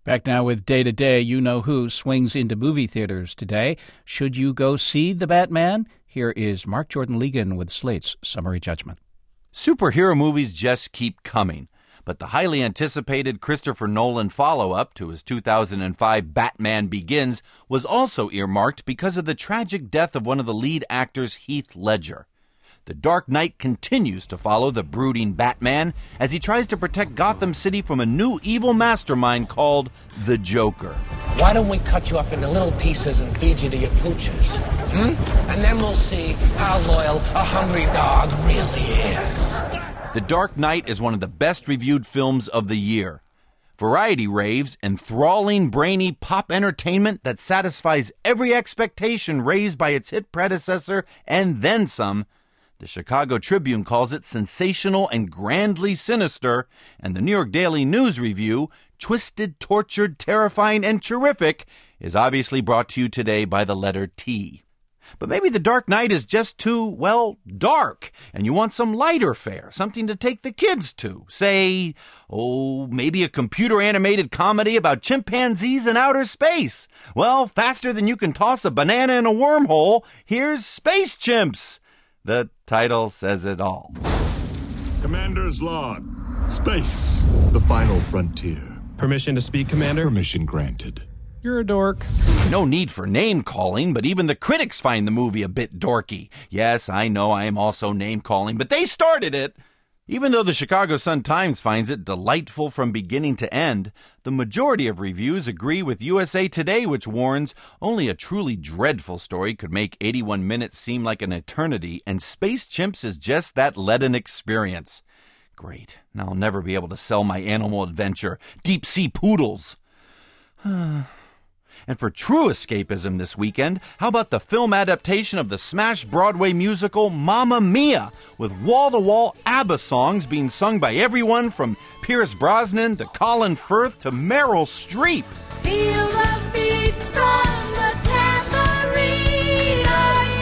Back now with Day to Day. You Know Who swings into movie theaters today. Should you go see The Batman? Here is Mark Jordan Legan with Slate's Summary Judgment. Superhero movies just keep coming, but the highly anticipated Christopher Nolan follow-up to his 2005 Batman Begins was also earmarked because of the tragic death of one of the lead actors, Heath Ledger. The Dark Knight continues to follow the brooding Batman as he tries to protect Gotham City from a new evil mastermind called the Joker. Why don't we cut you up into little pieces and feed you to your pooches? And then we'll see how loyal a hungry dog really is. The Dark Knight is one of the best reviewed films of the year. Variety raves enthralling, brainy pop entertainment that satisfies every expectation raised by its hit predecessor and then some. The Chicago Tribune calls it sensational and grandly sinister, and the New York Daily News Review, twisted, tortured, terrifying, and terrific, is obviously brought to you today by the letter T. But maybe The Dark Knight is just too, well, dark, and you want some lighter fare, something to take the kids to. Say, maybe a computer-animated comedy about chimpanzees in outer space. Well, faster than you can toss a banana in a wormhole, here's Space Chimps. The title says it all. Commander's log. Space, the final frontier. Permission to speak, Commander? Permission granted. You're a dork. No need for name-calling, but even the critics find the movie a bit dorky. Yes, I know I am also name-calling, but they started it. Even though the Chicago Sun-Times finds it delightful from beginning to end, the majority of reviews agree with USA Today, which warns only a truly dreadful story could make 81 minutes seem like an eternity, and Space Chimps is just that leaden experience. Great. Now I'll never be able to sell my animal adventure, Deep Sea Poodles. And for true escapism this weekend, how about the film adaptation of the smash Broadway musical Mamma Mia, with wall-to-wall ABBA songs being sung by everyone from Pierce Brosnan to Colin Firth to Meryl Streep. Feel the beat from the tambourine, oh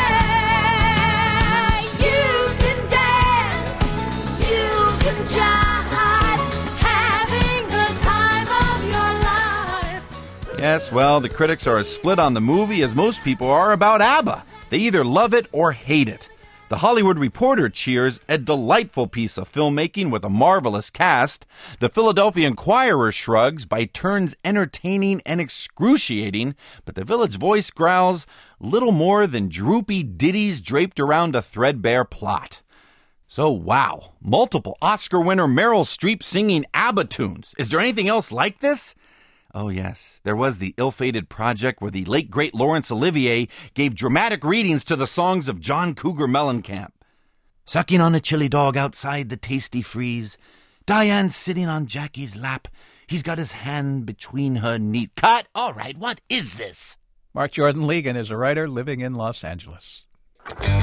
yeah. You can dance, you can jive, having the time of your life. Yes, well, the critics are as split on the movie as most people are about ABBA. They either love it or hate it. The Hollywood Reporter cheers a delightful piece of filmmaking with a marvelous cast. The Philadelphia Inquirer shrugs, by turns entertaining and excruciating, but the Village Voice growls, little more than droopy ditties draped around a threadbare plot. So, wow, multiple Oscar winner Meryl Streep singing ABBA tunes. Is there anything else like this? Oh, yes. There was the ill-fated project where the late, great Laurence Olivier gave dramatic readings to the songs of John Cougar Mellencamp. Sucking on a chili dog outside the tasty freeze. Diane sitting on Jackie's lap. He's got his hand between her knees. Cut! All right, what is this? Mark Jordan Legan is a writer living in Los Angeles.